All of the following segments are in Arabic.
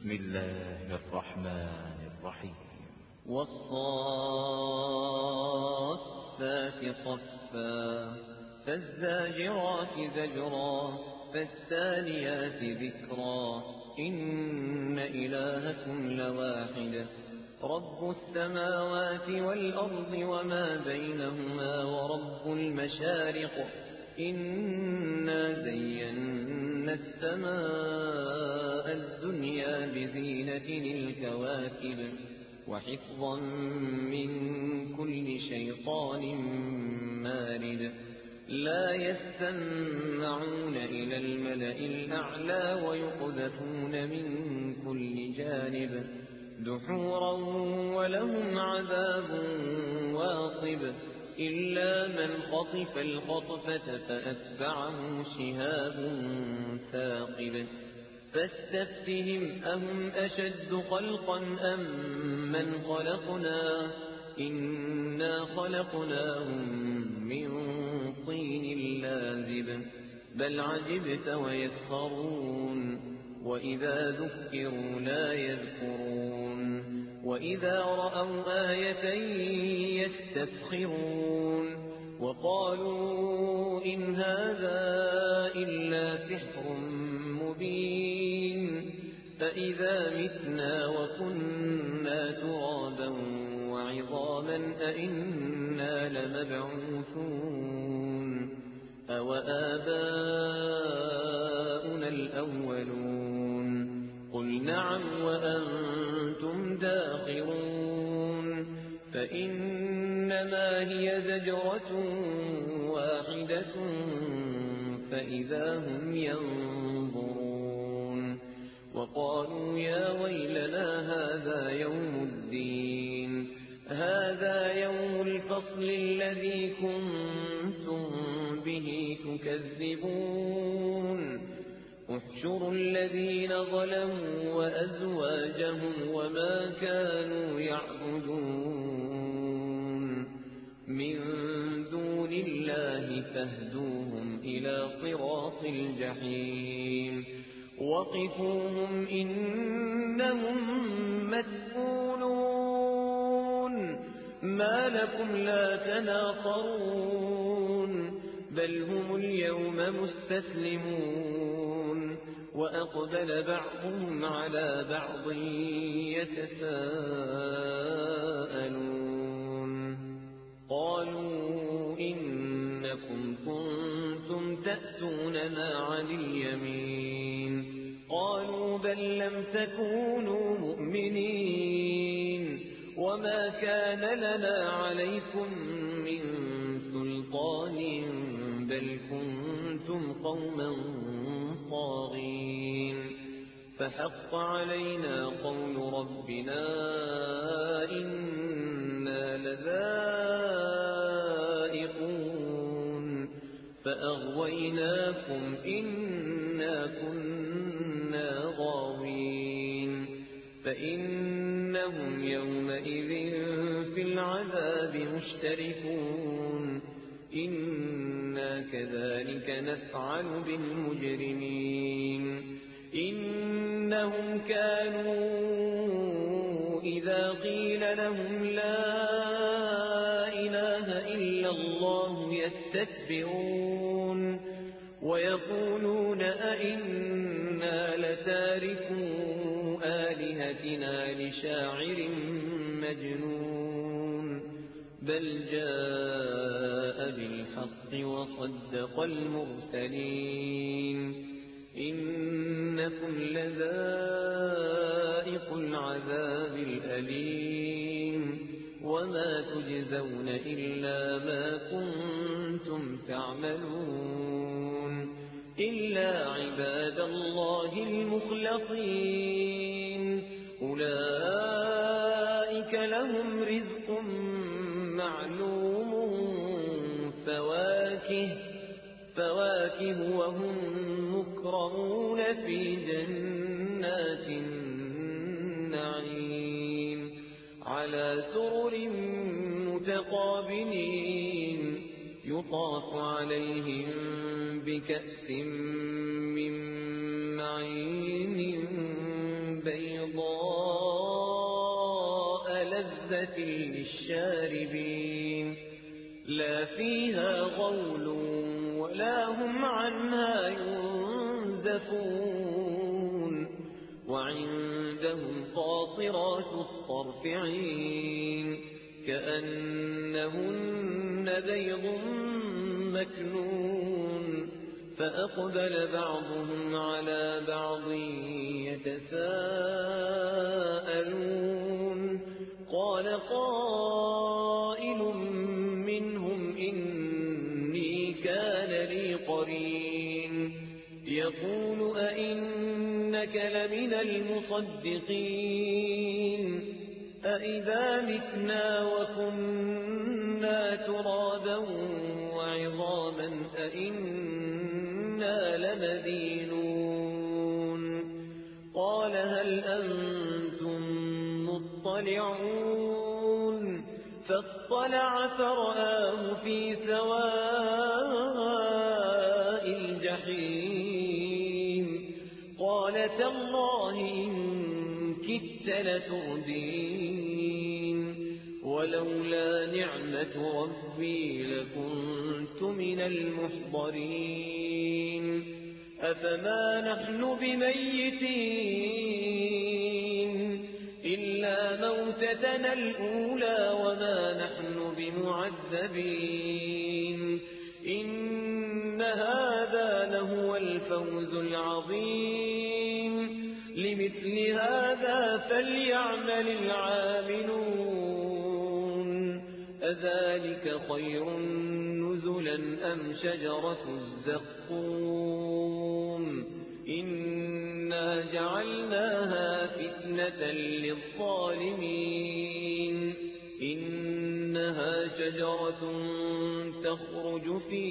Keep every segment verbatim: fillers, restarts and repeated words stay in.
بسم الله الرحمن الرحيم. والصافات صفا فالزاجرات زجرا فالتاليات ذكرا إن إلهكم لواحد رب السماوات والأرض وما بينهما ورب المشارق إنا زينا السماء الدنيا بزينة الكواكب وحفظا من كل شيطان مارد لا يستمعون إلى الملأ الأعلى ويقذفون من كل جانب دحورا ولهم عذاب واصب إلا من خطف الخطفة فأتبعه شهاب ثاقب فاستفتهم أهم أشد خلقا أم من خلقنا إنا خلقناهم من طين لازب بل عجبت ويسخرون وإذا ذكروا لا يذكرون وإذا رأوا آية يستسخرون وقالوا إن هذا إلا سحر مبين فإذا متنا وكنا ترابا وعظاما أئنا لمبعوثون أو آباؤنا الأولون قل نعم وأنتم داخرون فإنما هي زجرة واحدة فإذا هم ينظرون وقالوا يا ويلنا هذا يوم الدين هذا يوم الفصل الذي كنتم به تكذبون احشروا الذين ظلموا وأزواجهم وما كانوا يعبدون من دون الله فاهدوهم إلى صراط الجحيم وقفوهم إنهم مسؤولون ما لكم لا تناصرون بل هم اليوم مستسلمون وأقبل بعضهم على بعض يتساءلون قالوا إنكم كنتم تأتوننا عن اليمين قالوا بل لم تكونوا مؤمنين وما كان لنا عليكم من سلطان بل كنتم قوما طاغين فحق علينا قول ربنا إنا لذائقون فأغويناكم إنا كنا غاوين فإنهم يومئذ في العذاب مشتركون إنا كذلك نفعل بالمجرمين إنهم كانوا إذا قيل لهم لا إله إلا الله يستكبرون ويقولون أئنا لتاركو آلهتنا لشاعر مجنون بل جاء بالحق وصدق المرسلين إنكم لذائق العذاب الأليم وما تجزون إلا ما كنتم تعملون إلا عباد الله المخلصين أولئك لهم رزق معلوم فواكه فواكه وهم مكرمون في جنات النعيم على سرر متقابلين يطاف عليهم بكأس من معين بيضاء لَذَّةٍ لِّلشَّارِبِينَ لَا فِيهَا غَوْلٌ وَلَا هُمْ عَنْهَا يُنزَفُونَ وَعِندَهُمْ قَاصِرَاتُ الطَّرْفِ عِينٌ كَأَنَّهُنَّ بَيْضٌ مَّكْنُونٌ فَأَقْبَلَ بَعْضُهُمْ عَلَى بَعْضٍ يَتَسَاءَلُونَ قَالَ قَائِلٌ مِّنْهُمْ إِنِّي كَانَ لِي قَرِينٌ يَقُولُ أَإِنَّكَ لَمِنَ الْمُصَدِّقِينَ أَإِذَا مِتْنَا وَكُنَّا تُرَابًا وَعِظَامًا أَإِنَّا لَمَدِينُونَ قَالَ هَلْ أَنتُم مُّطَّلِعُونَ فَاطَّلَعَ فَرَآهُ فِي سَوَاءِ الْجَحِيمِ قَالَ تَاللَّهِ إِن كِدتَّ لَتُرْدِينِ وَلَوْلَا نِعْمَةُ رَبِّي لَكُنتُ مِنَ الْمُحْضَرِينَ أَفَمَا نَحْنُ بِمَيِّتِينَ إِلَّا مَوْتَتَنَا الْأُولَى وَمَا نَحْنُ بِمُعَذَّبِينَ إِنَّ هَذَا لَهُوَ الْفَوْزُ الْعَظِيمُ لِمِثْلِ هَذَا فَلْيَعْمَلِ الْعَامِلُونَ أَذَلِكَ خَيْرٌ نُزُلًا أَمْ شَجَرَةُ الزَّقُّومِ إِنَّا جَعَلْنَاهَا فِتْنَةً لِّلظَّالِمِينَ إِنَّهَا شَجَرَةٌ تَخْرُجُ فِي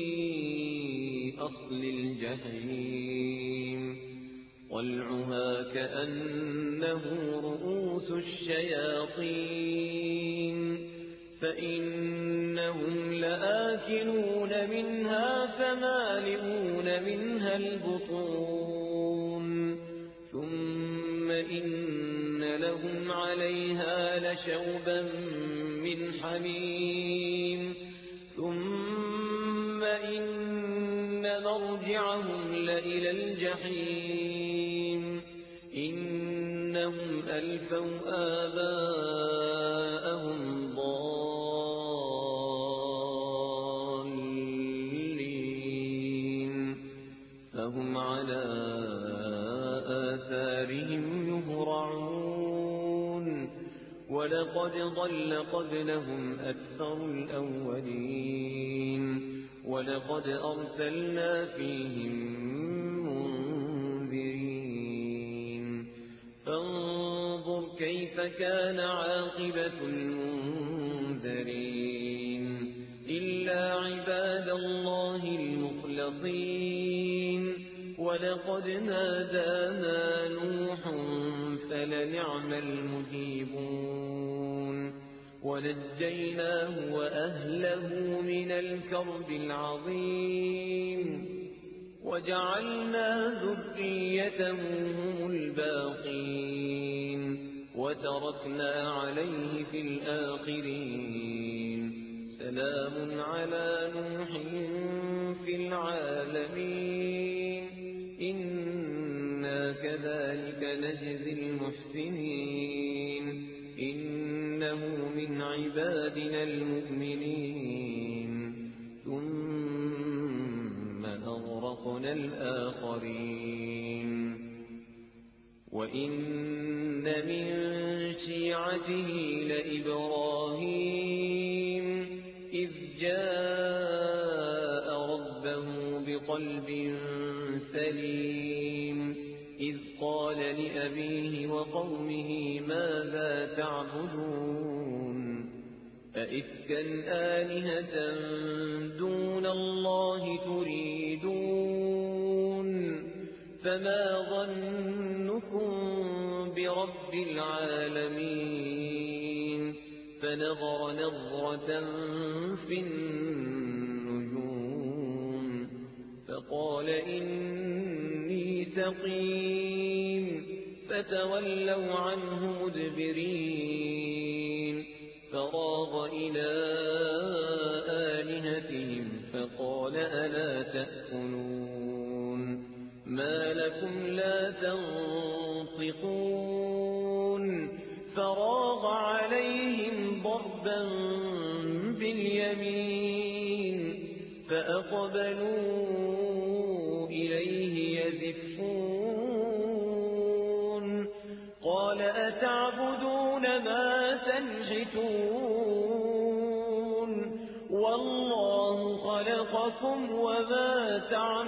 أَصْلِ الْجَحِيمِ طَلْعُهَا كَأَنَّهُ رُءُوسُ الشَّيَاطِينِ فَإِنَّهُمْ لَآكِلُونَ مِنْهَا فَمَالِئُونَ مِنْهَا الْبُطُونَ ثُمَّ إِنَّ لَهُمْ عَلَيْهَا لَشَوْبًا مِّنْ حَمِيمٍ ثُمَّ إِنَّ مَرْجِعَهُمْ لَإِلَى الْجَحِيمِ إِنَّهُمْ أَلْفَوْا آبَاءَهُمْ ضَالِّينَ فَهُمْ عَلَى آثَارِهِمْ يُهْرَعُونَ وَلَقَدْ ضَلَّ قَبْلَهُمْ أَكْثَرُ الْأَوَّلِينَ وَلَقَدْ أَرْسَلْنَا فِيهِم مُّنذِرِينَ فَانظُرْ كَيْفَ كَانَ عَاقِبَةُ الْمُنذَرِينَ إِلَّا عِبَادَ اللَّهِ الْمُخْلَصِينَ وَلَقَدْ نَادَانَا نُوحٌ فَلَنِعْمَ الْمُجِيبُونَ وَنَجَّيْنَاهُ وَأَهْلَهُ مِنَ الْكَرْبِ الْعَظِيمِ وَجَعَلْنَا ذُرِّيَّتَهُ هُمُ الْبَاقِينَ وَتَرَكْنَا عَلَيْهِ فِي الْآخِرِينَ سَلَامٌ عَلَى نُوحٍ فِي الْعَالَمِينَ إِنَّا كَذَلِكَ نَجْزِي الْمُحْسِنِينَ إِنَّهُ مِنْ عِبَادِنَا الْمُؤْمِنِينَ ثُمَّ أَغْرَقْنَا الْآخَرِينَ وَإِنَّ مِنْ شِيعَتِهِ لَإِبْرَاهِيمَ إِذْ جَاءَ رَبَّهُ بِقَلْبٍ سَلِيمٍ إِذْ قَالَ لِأَبِيهِ وَقَوْمِهِ مَاذَا تَعْبُدُونَ أَئِفْكًا آلِهَةً دُونَ اللَّهِ تُرِيدُونَ فَمَا ظَنُّكُم بِرَبِّ الْعَالَمِينَ فَنَظَرَ نَظْرَةً فِي النُّجُومِ فَقَالَ إِنِّي سَقِيمٌ فتولوا عنه مدبرين فراغ إلى آلهتهم فقال ألا تأكلون ما لكم لا تنطقون فراغ عليهم ضربا باليمين فأقبلوا إليه يزفون قال أتعبدون ما تنحتون والله خلقكم وما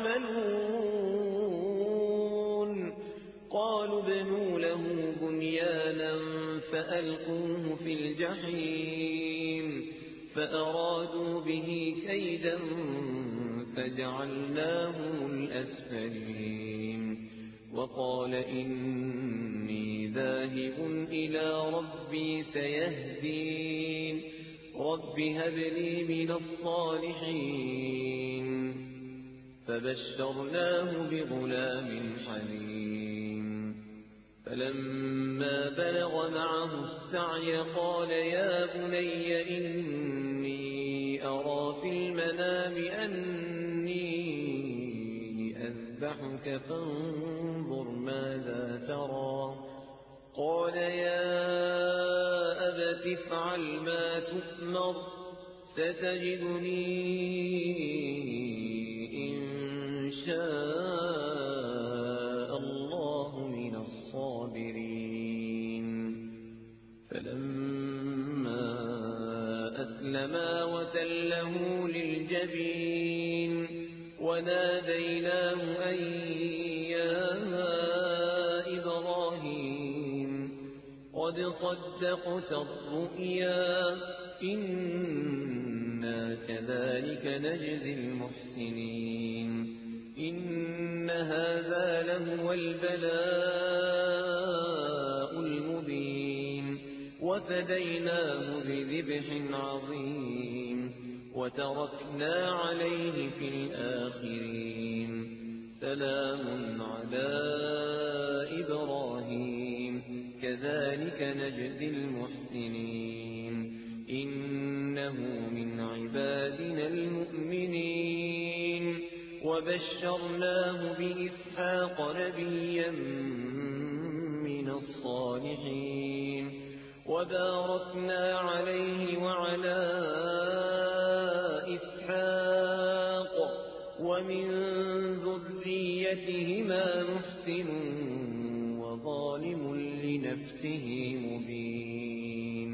تعملون قالوا ابنوا له بنيانا فألقوه في الجحيم فأرادوا به كيدا فجعلناهم الأسفلين وقال إني ذاهب إلى ربي سيهدين رب هب لي من الصالحين فبشرناه بغلام حليم فلما بلغ معه السعي قال يا بني إني أرى في المنام أني أذبحك فانظر ماذا ترى قال يا أبت افعل ما تؤمر ستجدني إن شاء الله من الصابرين فلما أسلما وتله للجبين وناديناه أن يا إبراهيم قد صدقت الرؤيا إنا كذلك نجزي المحسنين إن هذا لهو البلاء المبين وفديناه بذبح عظيم وتركنا عليه في الآخرين سلام على إبراهيم كذلك نجزي المحسنين إنه من عبادنا المؤمنين وبشرناه بإسحاق نبيا من الصالحين وباركنا عليه وعلى إسحاق ومن ذريتهما محسن وظالم لنفسه مبين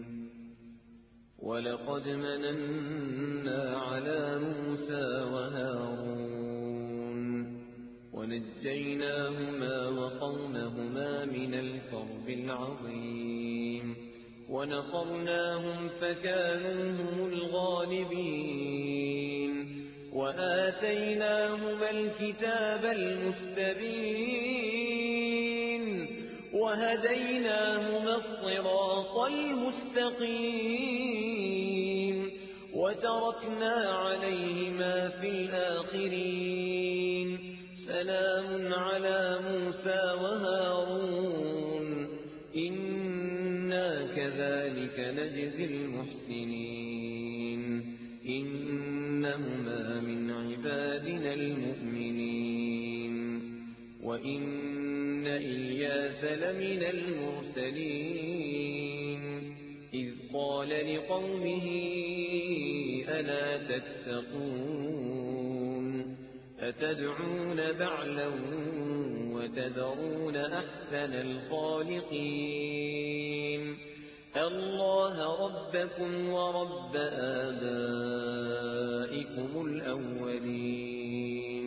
ولقد مننا على موسى وهارون ونجيناهما وقومهما من الكرب العظيم ونصرناهم فكانوا هم الغالبين وآتيناهما الكتاب المستبين وهديناهما الصراط المستقيم وتركنا عليهما في الآخرين سلام على موسى وهارون إنا كذلك نجزي المحسنين إنهما من عبادنا المؤمنين وإن إلياس لمن المرسلين إذ قال لقومه ألا تتقون أتدعون بعلا وتذرون أحسن الخالقين الله ربكم ورب آبائكم الأولين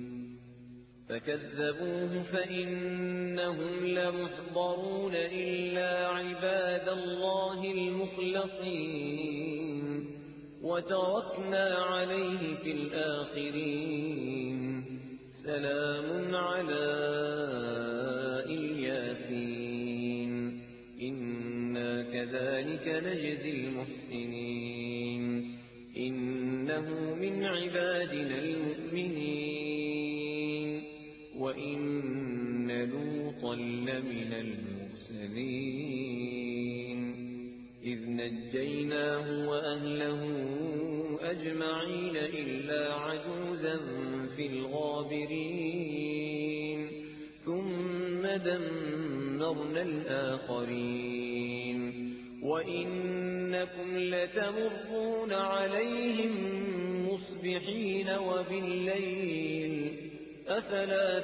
فكذبوه فإنهم لمحضرون إلا عباد الله المخلصين وتركنا عليه في الآخرين سلام على الياسين إنا كذلك نجزي المحسنين إنه من عبادنا المؤمنين وإن لوطا لمن المرسلين إذ نجيناه وأهله أجمعين إلا عجوزا في الغابرين ثم دمرنا الآخرين وإنكم لتمرون عليهم مصبحين وبالليل أفلا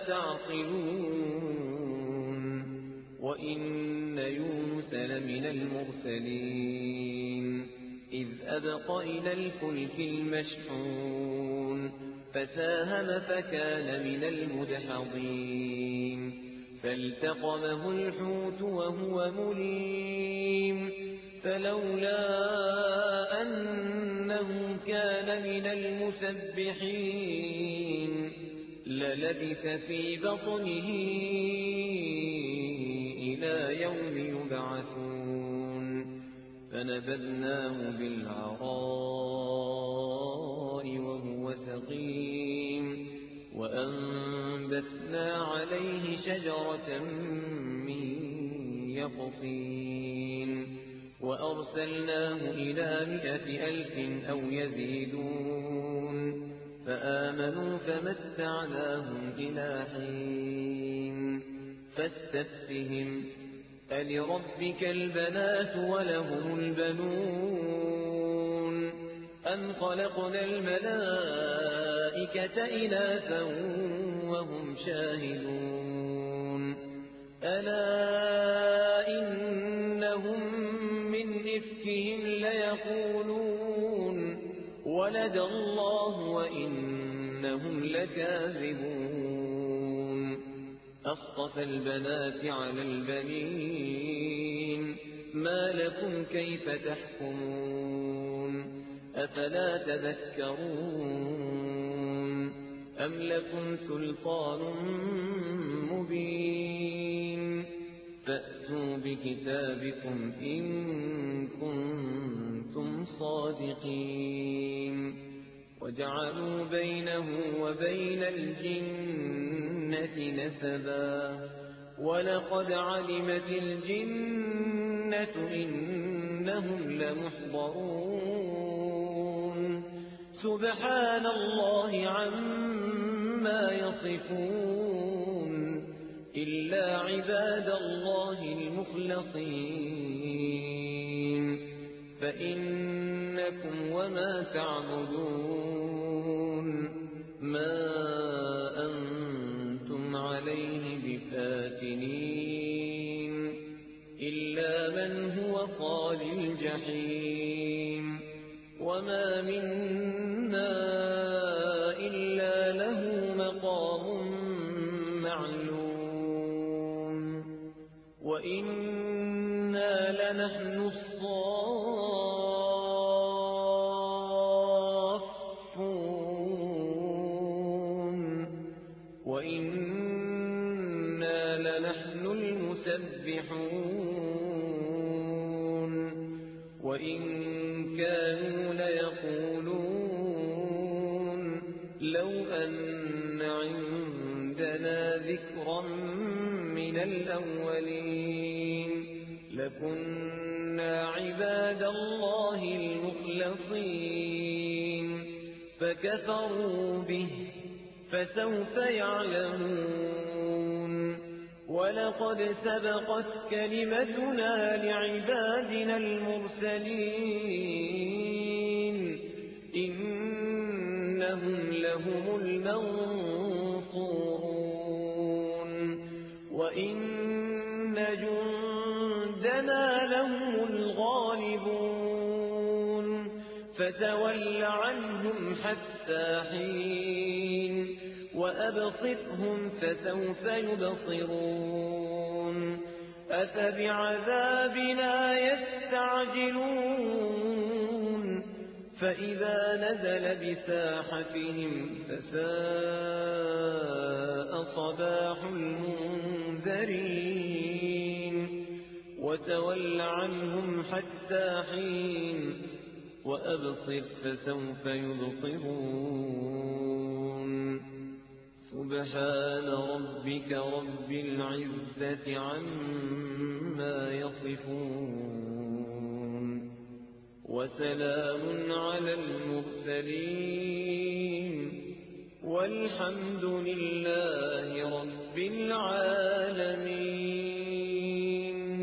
تعقلون وإن يونس لمن المرسلين إذ أبق إلى الفلك المشحون فساهم فكان من المدحضين فالتقمه الحوت وهو مليم فلولا أنه كان من المسبحين للبث في بطنه إلى يوم يبعثون فنبذناه بالعراء وهو سقيم وأنبتنا عليه شجرة من يقطين وأرسلناه إلى مئة ألف أو يزيدون فآمنوا فمتعناهم إلى حين فاستفتهم ألربك البنات ولهم البنون أم خلقنا الملائكة إناثا وهم شاهدون ألا إنهم من إفكهم ليقولون ولد الله وإنهم لكاذبون أصطفى البنات على البنين ما لكم كيف تحكمون أفلا تذكرون أم لكم سلطان مبين فأتوا بكتابكم إن كنتم صادقين وجعلوا بينه وبين الجنة نسبا ولقد علمت الجنة إنهم لمحضرون سبحان الله عما يصفون إلا عباد الله المخلصين فإنكم وما تعبدون ما أنتم عليه بفاتنين إلا من هو صال الجحيم وما منا إلا له مقام معلوم وإنا لنحن الصافون وإنا لنحن المسبحون وإن كانوا ليقولون لو أن عندنا ذكرا من الأولين لكنا عباد الله المخلصين فكفروا به فسوف يعلمون ولقد سبقت كلمتنا لعبادنا المرسلين إنهم لهم المنصورون وإن جندنا لهم الغالبون فتول عنهم حتى حين وأبصرهم فسوف يبصرون أفبعذابنا يستعجلون فإذا نزل بساحتهم فساء صباح المنذرين وتول عنهم حتى حين وأبصر فسوف يبصرون سبحان ربك رب العزة عما يصفون وسلام على المرسلين والحمد لله